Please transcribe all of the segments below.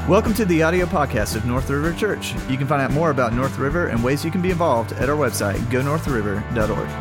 Welcome to the audio podcast of North River Church. You can find out more about North River and ways you can be involved at our website, gonorthriver.org.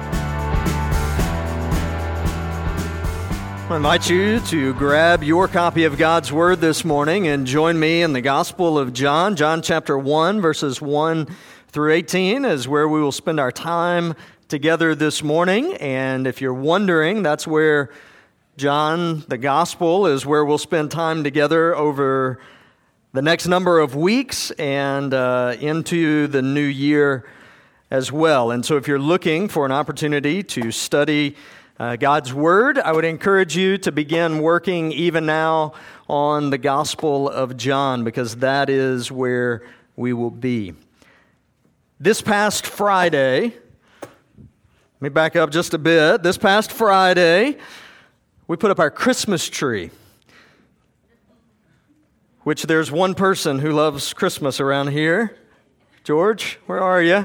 I invite you to grab your copy of God's Word this morning and join me in the Gospel of John. John chapter 1, verses 1 through 18 is where we will spend our time together this morning. And if you're wondering, that's where John, the Gospel, is where we'll spend time together over the next number of weeks and into the new year as well. And so if you're looking for an opportunity to study God's Word, I would encourage you to begin working even now on the Gospel of John, because that is where we will be. This past Friday, let me back up just a bit. This past Friday, we put up our Christmas tree, which there's one person who loves Christmas around here. George, where are you?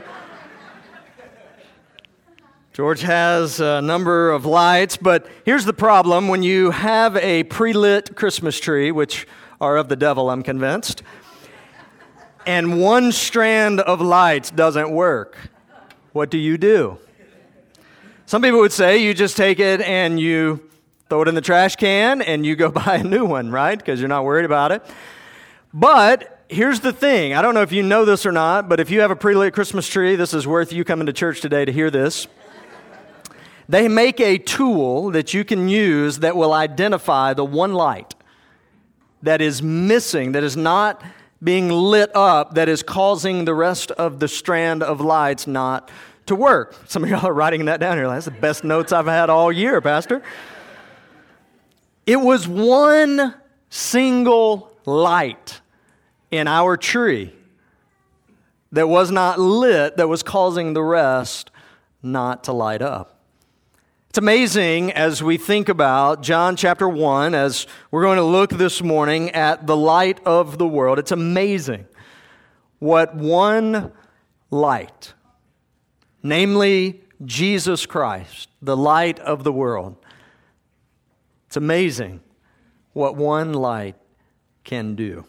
George has a number of lights, but here's the problem. When you have a pre-lit Christmas tree, which are of the devil, I'm convinced, and one strand of lights doesn't work, what do? Some people would say you just take it and you throw it in the trash can and you go buy a new one, right? Because you're not worried about it. But here's the thing. I don't know if you know this or not, but if you have a pre-lit Christmas tree, this is worth you coming to church today to hear this. They make a tool that you can use that will identify the one light that is missing, that is not being lit up, that is causing the rest of the strand of lights not to work. Some of y'all are writing that down here. That's the best notes I've had all year, Pastor. It was one single light in our tree that was not lit, that was causing the rest not to light up. It's amazing as we think about John chapter 1, as we're going to look this morning at the light of the world. It's amazing what one light, namely Jesus Christ, the light of the world. It's amazing what one light can do.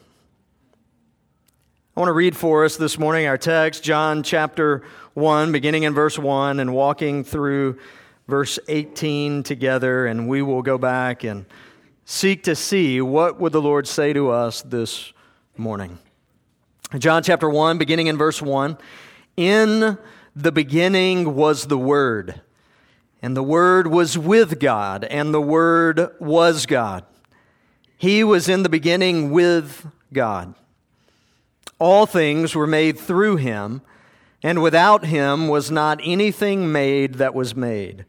I want to read for us this morning our text, John chapter 1, beginning in verse 1 and walking through verse 18 together, and we will go back and seek to see what would the Lord say to us this morning. John chapter 1, beginning in verse 1, "In the beginning was the Word, and the Word was with God, and the Word was God. He was in the beginning with God. All things were made through Him, and without Him was not anything made that was made.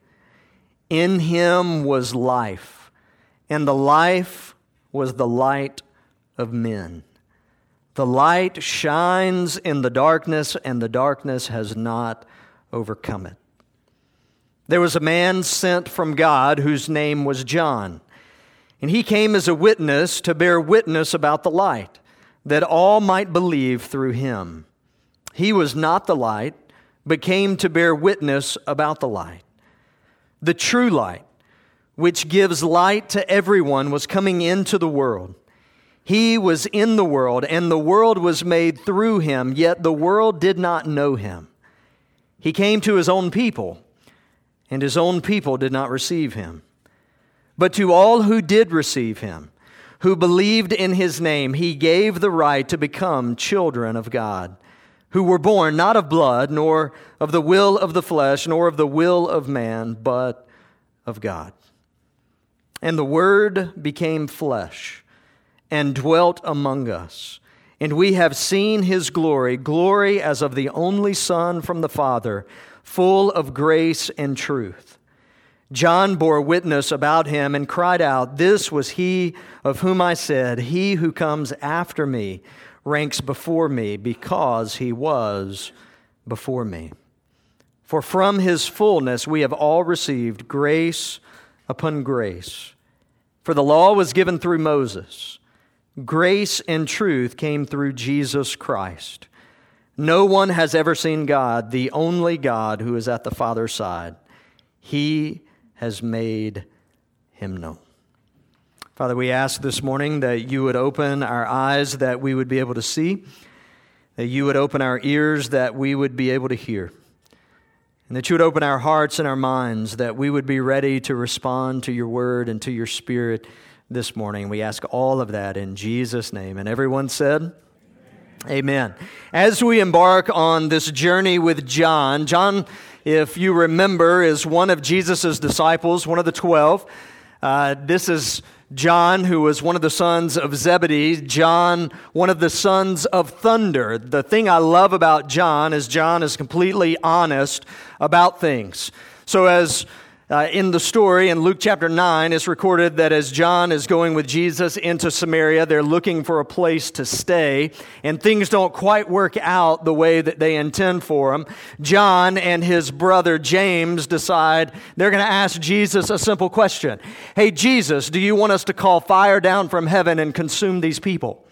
In Him was life, and the life was the light of men. The light shines in the darkness, and the darkness has not overcome it. There was a man sent from God whose name was John, and he came as a witness to bear witness about the light, that all might believe through him. He was not the light, but came to bear witness about the light. The true light, which gives light to everyone, was coming into the world. He was in the world, and the world was made through him, yet the world did not know him. He came to his own people, and his own people did not receive him. But to all who did receive him, who believed in his name, he gave the right to become children of God, who were born not of blood, nor of the will of the flesh, nor of the will of man, but of God. And the Word became flesh and dwelt among us. And we have seen His glory, glory as of the only Son from the Father, full of grace and truth. John bore witness about Him and cried out, 'This was He of whom I said, He who comes after me ranks before me, because He was before me.' For from His fullness we have all received grace upon grace. For the law was given through Moses. Grace and truth came through Jesus Christ. No one has ever seen God, the only God who is at the Father's side. He has made Him known." Father, we ask this morning that you would open our eyes that we would be able to see, that you would open our ears that we would be able to hear, and that you would open our hearts and our minds that we would be ready to respond to your word and to your spirit this morning. We ask all of that in Jesus' name. And everyone said, Amen. As we embark on this journey with John, if you remember, is one of Jesus' disciples, one of the 12. This is John, who was one of the sons of Zebedee. John, one of the sons of thunder. The thing I love about John is completely honest about things. So as in the story in Luke chapter 9, it's recorded that as John is going with Jesus into Samaria, they're looking for a place to stay, and things don't quite work out the way that they intend for them. John and his brother James decide they're going to ask Jesus a simple question. Hey, Jesus, do you want us to call fire down from heaven and consume these people?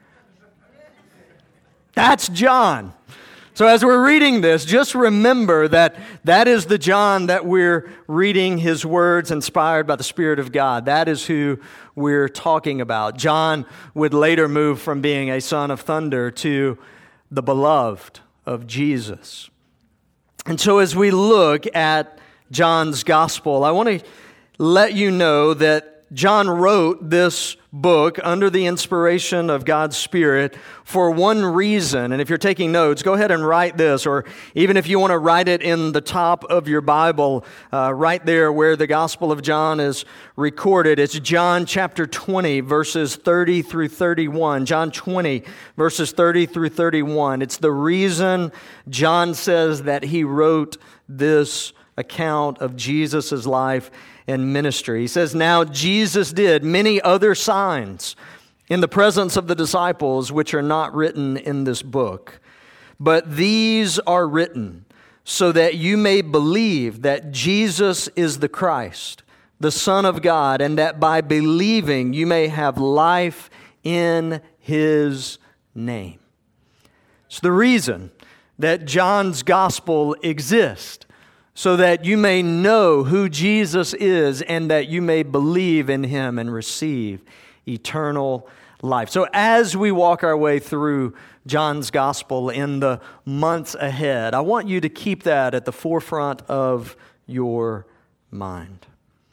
That's John. So as we're reading this, just remember that is the John that we're reading his words inspired by the Spirit of God. That is who we're talking about. John would later move from being a son of thunder to the beloved of Jesus. And so as we look at John's gospel, I want to let you know that John wrote this book under the inspiration of God's Spirit for one reason. And if you're taking notes, go ahead and write this, or even if you want to write it in the top of your Bible, right there where the Gospel of John is recorded. It's John chapter 20, verses 30 through 31. John 20, verses 30 through 31. It's the reason John says that he wrote this account of Jesus' life and ministry. He says, "Now Jesus did many other signs in the presence of the disciples, which are not written in this book. But these are written so that you may believe that Jesus is the Christ, the Son of God, and that by believing you may have life in His name." It's the reason that John's gospel exists, so that you may know who Jesus is and that you may believe in Him and receive eternal life. So as we walk our way through John's gospel in the months ahead, I want you to keep that at the forefront of your mind.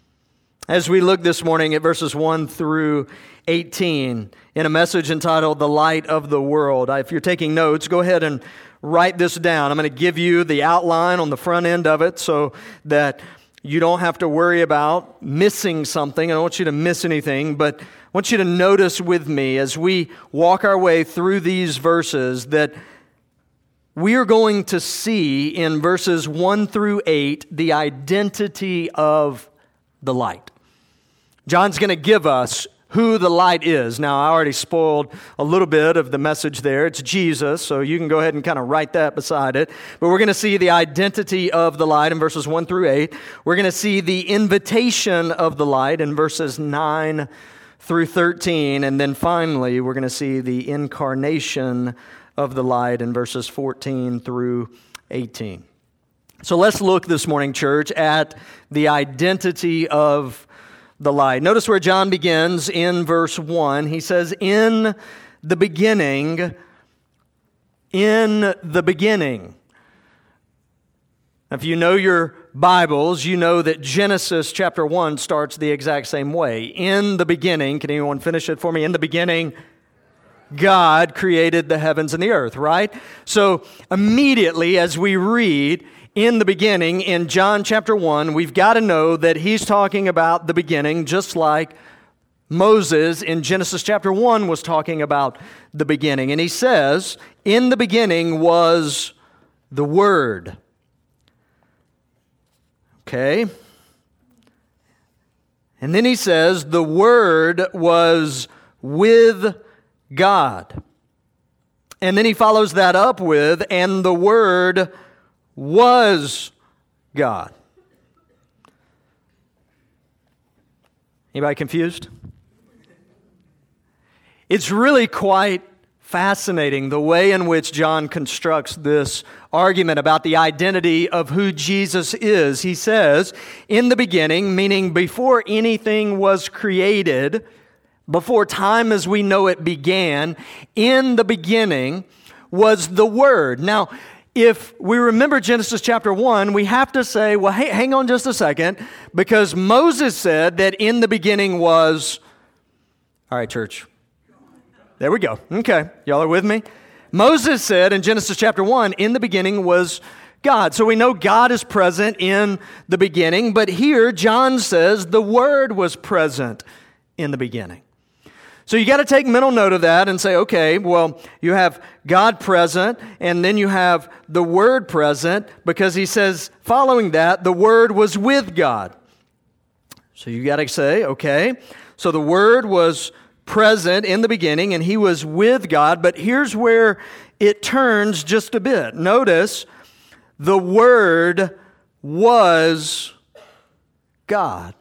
As we look this morning at verses 1 through 18 in a message entitled "The Light of the World," if you're taking notes, go ahead and write this down. I'm going to give you the outline on the front end of it so that you don't have to worry about missing something. I don't want you to miss anything, but I want you to notice with me as we walk our way through these verses that we are going to see in verses 1 through 8 the identity of the light. John's going to give us who the light is. Now, I already spoiled a little bit of the message there. It's Jesus, so you can go ahead and kind of write that beside it. But we're going to see the identity of the light in verses 1 through 8. We're going to see the invitation of the light in verses 9 through 13. And then finally, we're going to see the incarnation of the light in verses 14 through 18. So let's look this morning, church, at the identity of the light. Notice where John begins in verse 1. He says, in the beginning. If you know your Bibles, you know that Genesis chapter 1 starts the exact same way. In the beginning, can anyone finish it for me? In the beginning, God created the heavens and the earth, right? So immediately as we read in the beginning, in John chapter 1, we've got to know that he's talking about the beginning, just like Moses in Genesis chapter 1 was talking about the beginning. And he says, in the beginning was the Word. Okay? And then he says, the Word was with God. And then he follows that up with, and the Word was God. Anybody confused? It's really quite fascinating the way in which John constructs this argument about the identity of who Jesus is. He says, in the beginning, meaning before anything was created, before time as we know it began, in the beginning was the Word. Now, if we remember Genesis chapter 1, we have to say, well, hey, hang on just a second, because Moses said that in the beginning was, all right, church, there we go. Okay, y'all are with me? Moses said in Genesis chapter 1, in the beginning was God. So we know God is present in the beginning, but here John says the Word was present in the beginning. So you got to take mental note of that and say, okay, well, you have God present, and then you have the Word present, because he says, following that, the Word was with God. So you got to say, okay, so the Word was present in the beginning, and he was with God, but here's where it turns just a bit. Notice, the Word was God.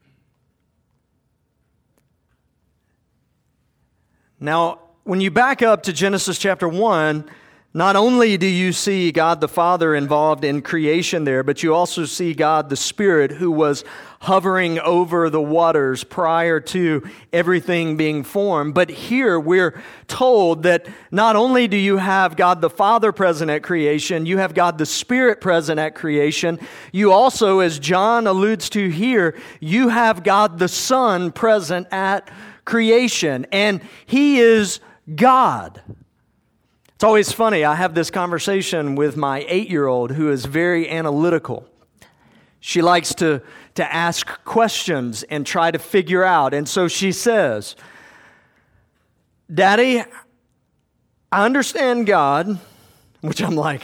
Now, when you back up to Genesis chapter 1, not only do you see God the Father involved in creation there, but you also see God the Spirit who was hovering over the waters prior to everything being formed. But here we're told that not only do you have God the Father present at creation, you have God the Spirit present at creation. You also, as John alludes to here, you have God the Son present at creation, and he is God. It's always funny. I have this conversation with my 8-year-old who is very analytical. She likes to ask questions and try to figure out. And so she says, Daddy, I understand God, which I'm like,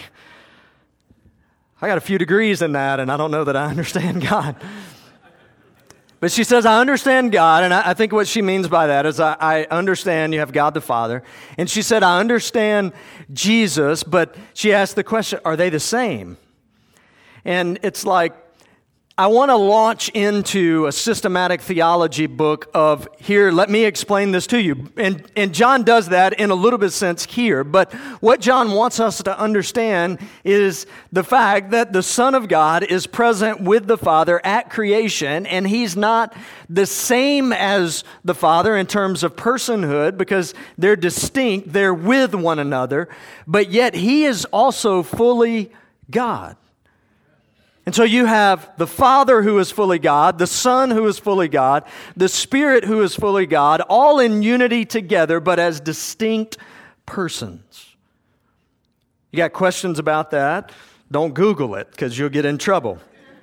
I got a few degrees in that, and I don't know that I understand God. But she says, I understand God, and I think what she means by that is I understand you have God the Father. And she said, I understand Jesus, but she asked the question, are they the same? And it's like, I want to launch into a systematic theology book of, here, let me explain this to you. And John does that in a little bit of sense here. But what John wants us to understand is the fact that the Son of God is present with the Father at creation, and he's not the same as the Father in terms of personhood, because they're distinct, they're with one another, but yet he is also fully God. And so you have the Father who is fully God, the Son who is fully God, the Spirit who is fully God, all in unity together, but as distinct persons. You got questions about that? Don't Google it, because you'll get in trouble.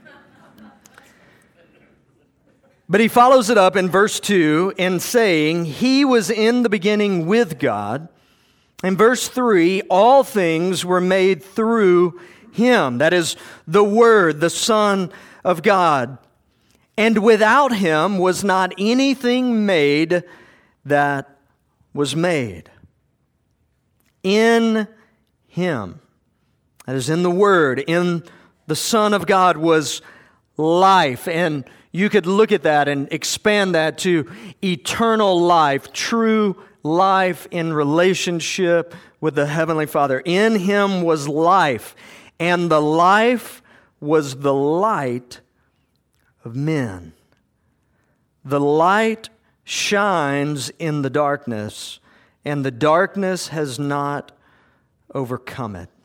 But he follows it up in verse 2 in saying, he was in the beginning with God. In verse 3, all things were made through him, that is the Word, the Son of God. And without him was not anything made that was made. In him, that is in the Word, in the Son of God was life. And you could look at that and expand that to eternal life, true life in relationship with the Heavenly Father. In him was life, and the life was the light of men. The light shines in the darkness, and the darkness has not overcome it.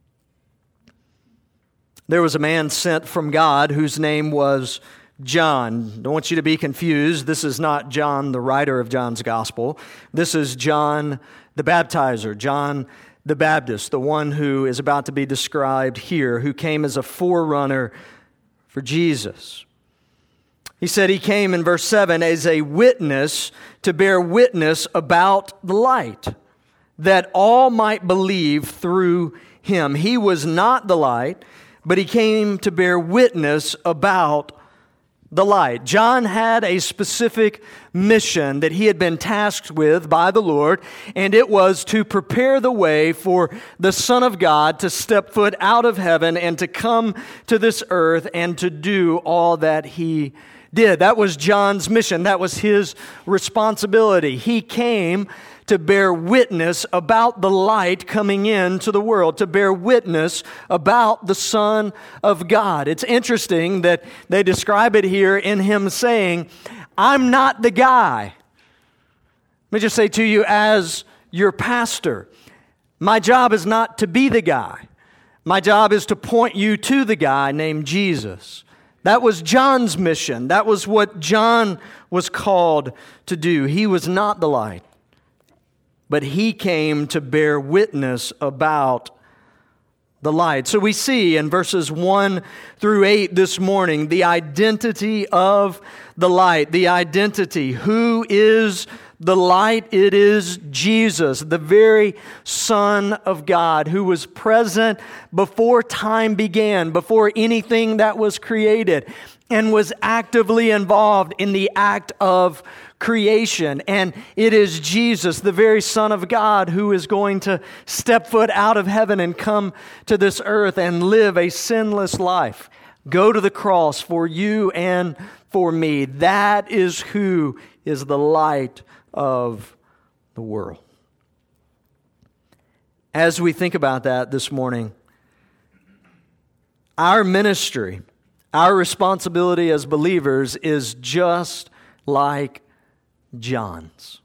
There was a man sent from God whose name was John. Don't want you to be confused. This is not John, the writer of John's gospel. This is John the baptizer, John the Baptist, the one who is about to be described here, who came as a forerunner for Jesus. He said he came in verse 7 as a witness to bear witness about the light, that all might believe through him. He was not the light, but he came to bear witness about the light. John had a specific mission that he had been tasked with by the Lord, and it was to prepare the way for the Son of God to step foot out of heaven and to come to this earth and to do all that he did. That was John's mission. That was his responsibility. He came to bear witness about the light coming into the world, to bear witness about the Son of God. It's interesting that they describe it here in him saying, I'm not the guy. Let me just say to you, as your pastor, my job is not to be the guy. My job is to point you to the guy named Jesus. That was John's mission. That was what John was called to do. He was not the light, but he came to bear witness about the light. So we see in verses 1 through 8 this morning the identity of the light, the identity. Who is the light? It is Jesus, the very Son of God, who was present before time began, before anything that was created, and was actively involved in the act of creation. And it is Jesus, the very Son of God, who is going to step foot out of heaven and come to this earth and live a sinless life. Go to the cross for you and for me. That is who is the light of the world. As we think about that this morning, our ministry, our responsibility as believers is just like John's.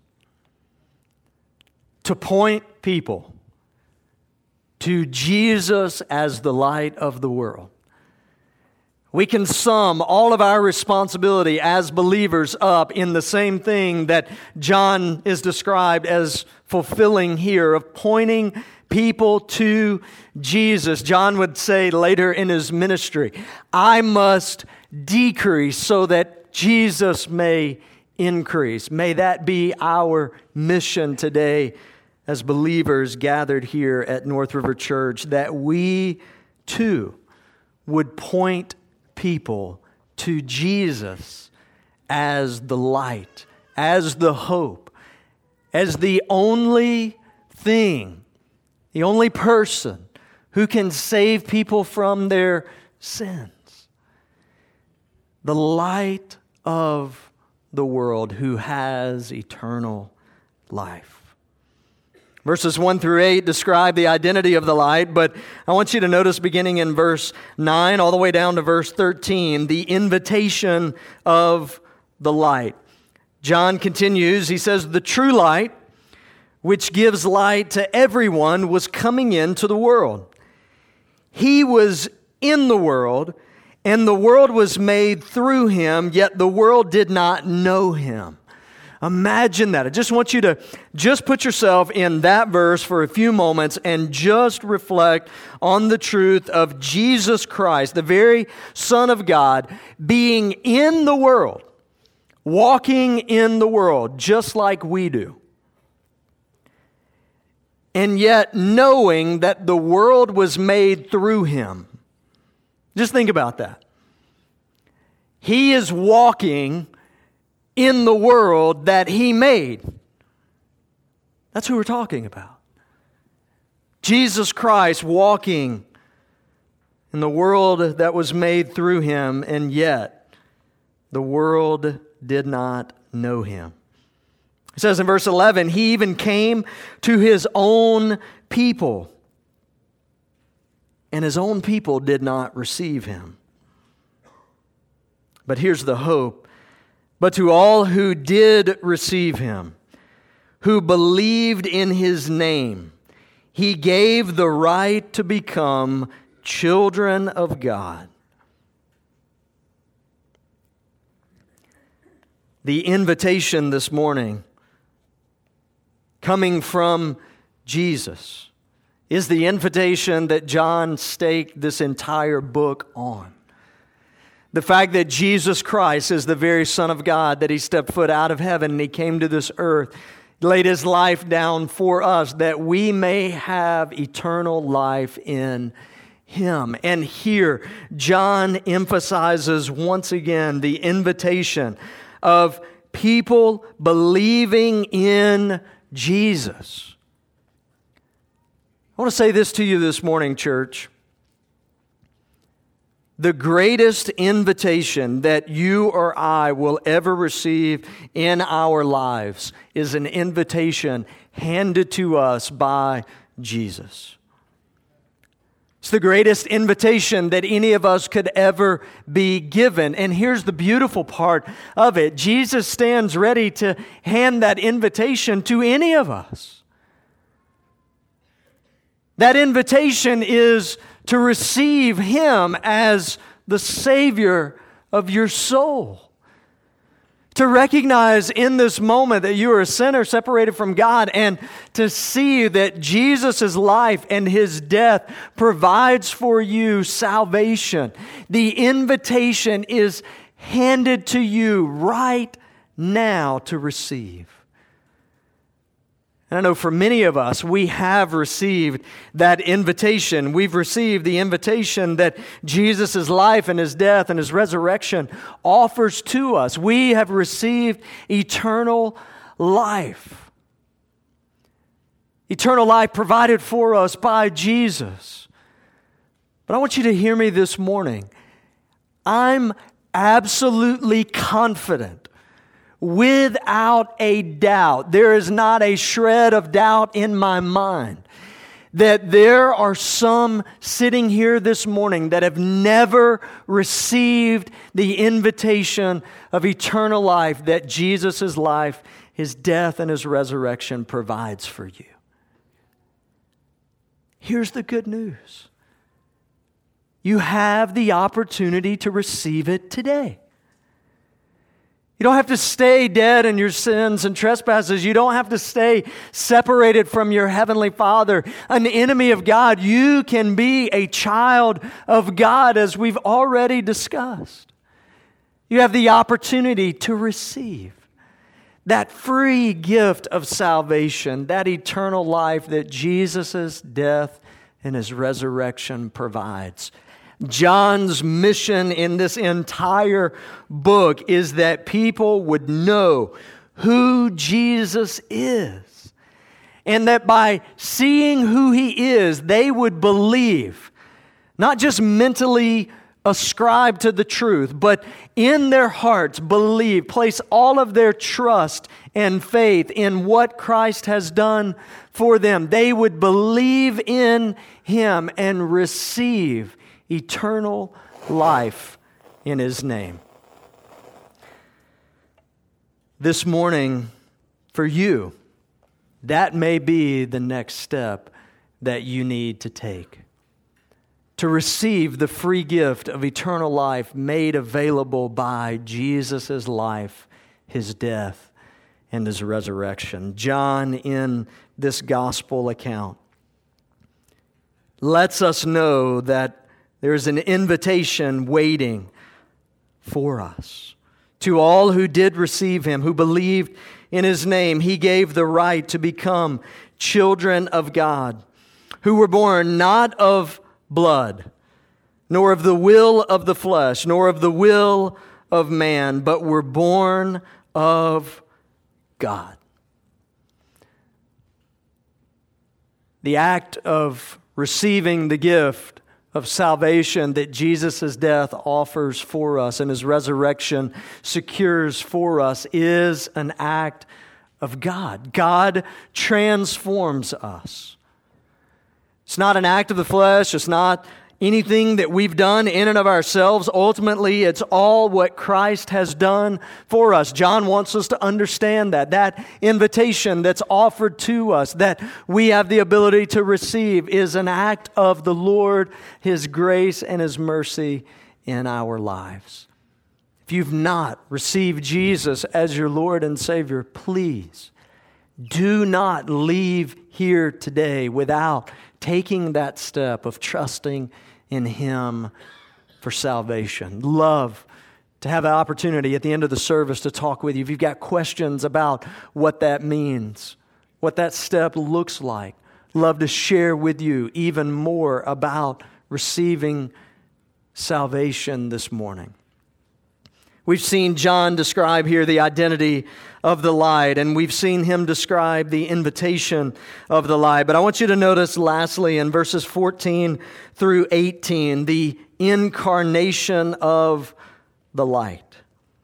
To point people to Jesus as the light of the world. We can sum all of our responsibility as believers up in the same thing that John is described as fulfilling here, of pointing people to Jesus. John would say later in his ministry, I must decrease so that Jesus may increase. May that be our mission today as believers gathered here at North River Church, that we too would point people to Jesus as the light, as the hope, as the only thing, the only person who can save people from their sins. The light of the world, who has eternal life. Verses 1 through 8 describe the identity of the light, but I want you to notice beginning in verse 9 all the way down to verse 13, the invitation of the light. John continues, he says, the true light, which gives light to everyone, was coming into the world. He was in the world, and the world was made through him, yet the world did not know him. Imagine that. I just want you to just put yourself in that verse for a few moments and just reflect on the truth of Jesus Christ, the very Son of God, being in the world, walking in the world, just like we do. And yet knowing that the world was made through him. Just think about that. He is walking in the world that he made. That's who we're talking about. Jesus Christ walking in the world that was made through him, and yet the world did not know him. It says in verse 11, he even came to his own people, and his own people did not receive him. But here's the hope. But to all who did receive him, who believed in his name, he gave the right to become children of God. The invitation this morning, coming from Jesus, is the invitation that John staked this entire book on. The fact that Jesus Christ is the very Son of God, that he stepped foot out of heaven and he came to this earth, laid his life down for us, that we may have eternal life in him. And here, John emphasizes once again the invitation of people believing in Jesus. I want to say this to you this morning, church. The greatest invitation that you or I will ever receive in our lives is an invitation handed to us by Jesus. It's the greatest invitation that any of us could ever be given. And here's the beautiful part of it. Jesus stands ready to hand that invitation to any of us. That invitation is to receive Him as the Savior of your soul. To recognize in this moment that you are a sinner separated from God, and to see that Jesus' life and His death provides for you salvation. The invitation is handed to you right now to receive. And I know for many of us, we have received that invitation. We've received the invitation that Jesus' life and His death and His resurrection offers to us. We have received eternal life. Eternal life provided for us by Jesus. But I want you to hear me this morning. I'm absolutely confident, without a doubt, there is not a shred of doubt in my mind that there are some sitting here this morning that have never received the invitation of eternal life that Jesus' life, His death, and His resurrection provides for you. Here's the good news. You have the opportunity to receive it today. You don't have to stay dead in your sins and trespasses. You don't have to stay separated from your Heavenly Father, an enemy of God. You can be a child of God, as we've already discussed. You have the opportunity to receive that free gift of salvation, that eternal life that Jesus' death and His resurrection provides. John's mission in this entire book is that people would know who Jesus is. And that by seeing who He is, they would believe, not just mentally ascribe to the truth, but in their hearts believe, place all of their trust and faith in what Christ has done for them. They would believe in Him and receive eternal life in His name. This morning, for you, that may be the next step that you need to take. To receive the free gift of eternal life made available by Jesus' life, His death, and His resurrection. John, in this gospel account, lets us know that there's an invitation waiting for us. To all who did receive Him, who believed in His name, He gave the right to become children of God, who were born not of blood, nor of the will of the flesh, nor of the will of man, but were born of God. The act of receiving the gift of salvation that Jesus' death offers for us and His resurrection secures for us is an act of God. God transforms us. It's not an act of the flesh. It's not anything that we've done in and of ourselves. Ultimately, it's all what Christ has done for us. John wants us to understand that invitation that's offered to us, that we have the ability to receive, is an act of the Lord, His grace and His mercy in our lives. If you've not received Jesus as your Lord and Savior, please do not leave here today without taking that step of trusting in Him for salvation. Love to have an opportunity at the end of the service to talk with you. If you've got questions about what that means, what that step looks like, love to share with you even more about receiving salvation this morning. We've seen John describe here the identity of the light, and we've seen him describe the invitation of the light. But I want you to notice lastly in verses 14 through 18, the incarnation of the light.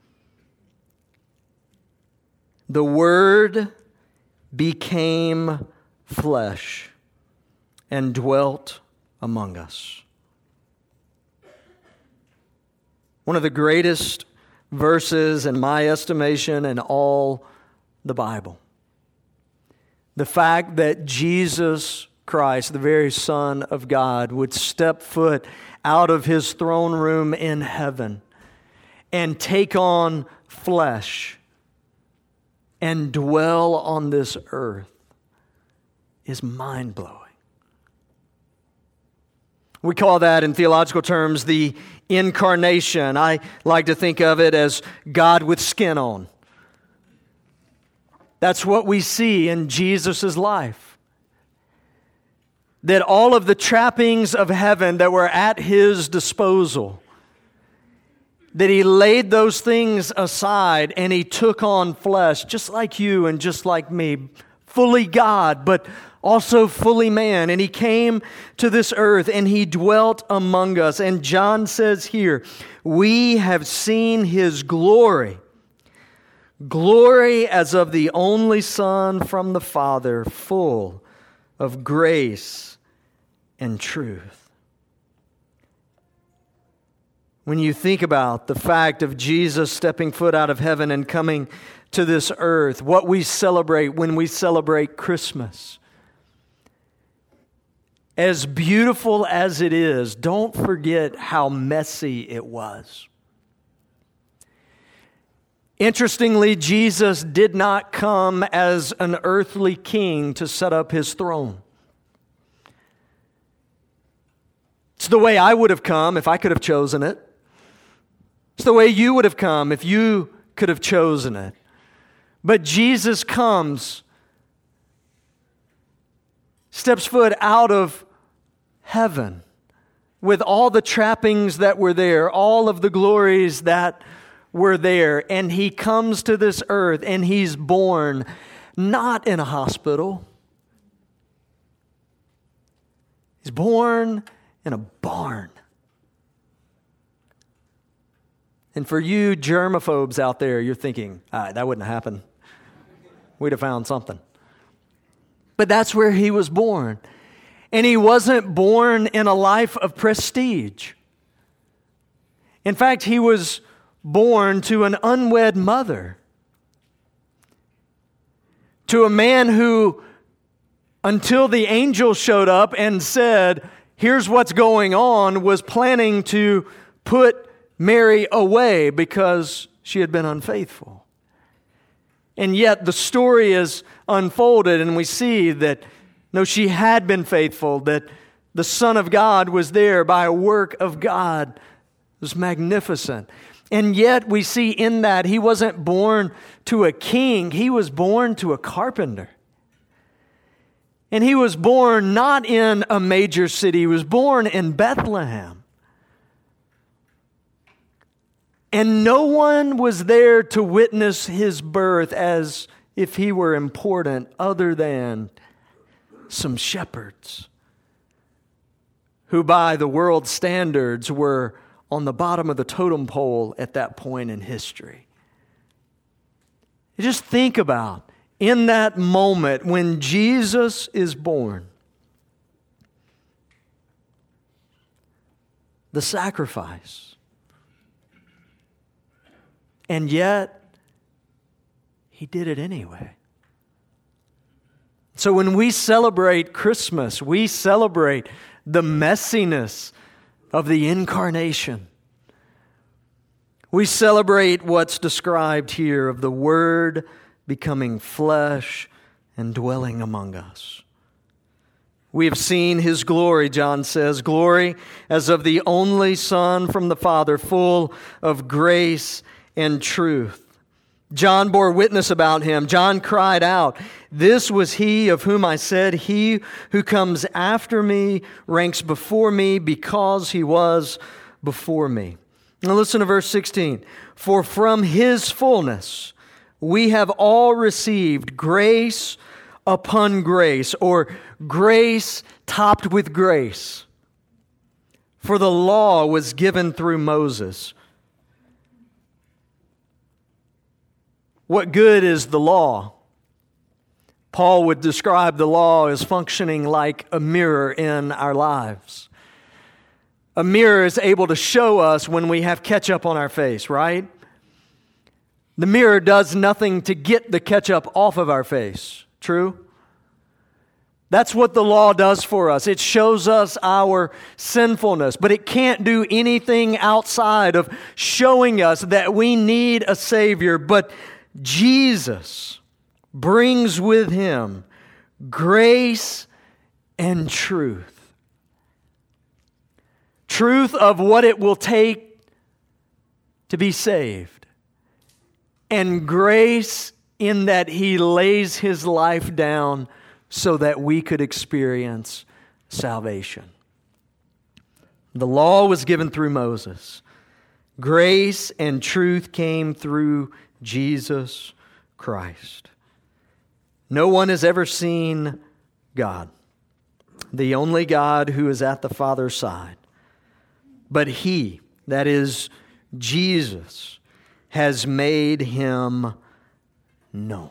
The Word became flesh and dwelt among us. One of the greatest verses, in my estimation, in all the Bible. The fact that Jesus Christ, the very Son of God, would step foot out of His throne room in heaven and take on flesh and dwell on this earth is mind-blowing. We call that in theological terms the incarnation. I like to think of it as God with skin on. That's what we see in Jesus' life. That all of the trappings of heaven that were at His disposal, that He laid those things aside and He took on flesh, just like you and just like me, fully God, but also fully man. And He came to this earth and He dwelt among us. And John says here, we have seen His glory. Glory as of the only Son from the Father, full of grace and truth. When you think about the fact of Jesus stepping foot out of heaven and coming to this earth, what we celebrate when we celebrate Christmas, as beautiful as it is, don't forget how messy it was. Interestingly, Jesus did not come as an earthly king to set up His throne. It's the way I would have come if I could have chosen it. It's the way you would have come if you could have chosen it. But Jesus comes, steps foot out of heaven with all the trappings that were there, all of the glories that were there, and He comes to this earth and He's born not in a hospital. He's born in a barn. And for you germaphobes out there, you're thinking, that wouldn't happen. We'd have found something. But that's where He was born. And He wasn't born in a life of prestige. In fact, He was born to an unwed mother, to a man who, until the angel showed up and said, here's what's going on, was planning to put Mary away because she had been unfaithful. And yet the story is unfolded and we see that, no, she had been faithful, that the Son of God was there by a work of God. It was magnificent. And yet we see in that He wasn't born to a king, He was born to a carpenter. And He was born not in a major city, He was born in Bethlehem. And no one was there to witness His birth as if He were important other than some shepherds who by the world's standards were on the bottom of the totem pole at that point in history. You just think about in that moment when Jesus is born, the sacrifice. And yet, He did it anyway. So when we celebrate Christmas, we celebrate the messiness of the incarnation. We celebrate what's described here of the Word becoming flesh and dwelling among us. We have seen His glory, John says, glory as of the only Son from the Father, full of grace and truth. John bore witness about Him. John cried out, "This was He of whom I said, He who comes after me ranks before me because He was before me." Now listen to verse 16. "For from His fullness we have all received grace upon grace," or grace topped with grace. "For the law was given through Moses." What good is the law? Paul would describe the law as functioning like a mirror in our lives. A mirror is able to show us when we have ketchup on our face, right? The mirror does nothing to get the ketchup off of our face. True? That's what the law does for us. It shows us our sinfulness, but it can't do anything outside of showing us that we need a Savior. But Jesus brings with Him grace and truth. Truth of what it will take to be saved. And grace in that He lays His life down so that we could experience salvation. The law was given through Moses. Grace and truth came through Jesus Christ. No one has ever seen God, the only God who is at the Father's side. But He, that is Jesus, has made Him known.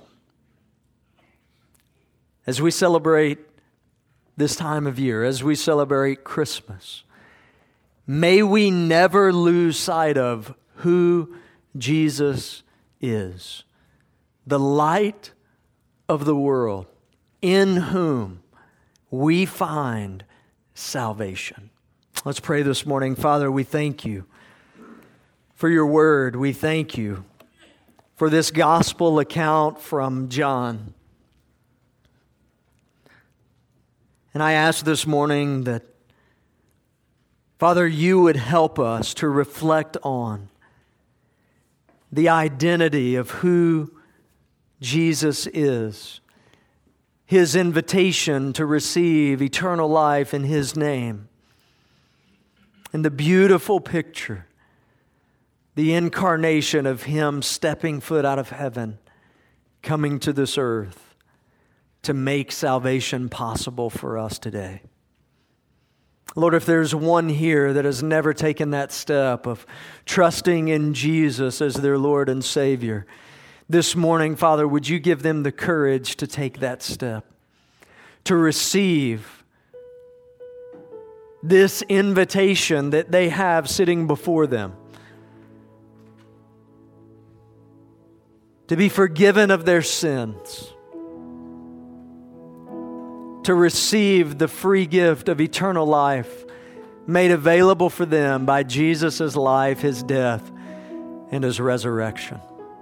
As we celebrate this time of year, as we celebrate Christmas, may we never lose sight of who Jesus is, the light of the world, in whom we find salvation. Let's pray this morning. Father, we thank You for Your word. We thank You for this gospel account from John. And I ask this morning that, Father, You would help us to reflect on the identity of who Jesus is, His invitation to receive eternal life in His name, and the beautiful picture, the incarnation of Him stepping foot out of heaven, coming to this earth to make salvation possible for us today. Lord, if there's one here that has never taken that step of trusting in Jesus as their Lord and Savior, this morning, Father, would You give them the courage to take that step, to receive this invitation that they have sitting before them, to be forgiven of their sins, to receive the free gift of eternal life made available for them by Jesus' life, His death, and His resurrection.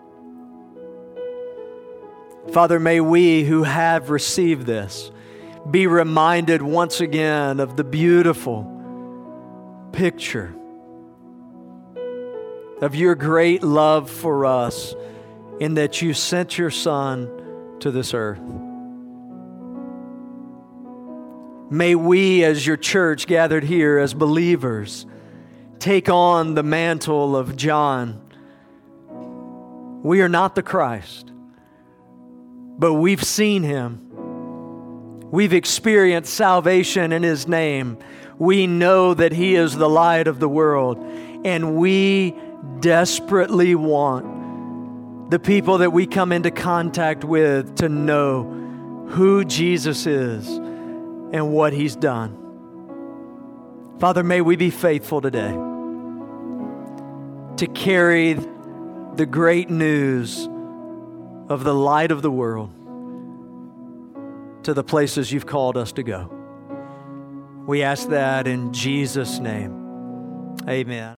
Father, may we who have received this be reminded once again of the beautiful picture of Your great love for us in that You sent Your Son to this earth. May we, as Your church gathered here as believers, take on the mantle of John. We are not the Christ, but we've seen Him. We've experienced salvation in His name. We know that He is the light of the world, and we desperately want the people that we come into contact with to know who Jesus is and what He's done. Father, may we be faithful today to carry the great news of the light of the world to the places You've called us to go. We ask that in Jesus' name. Amen.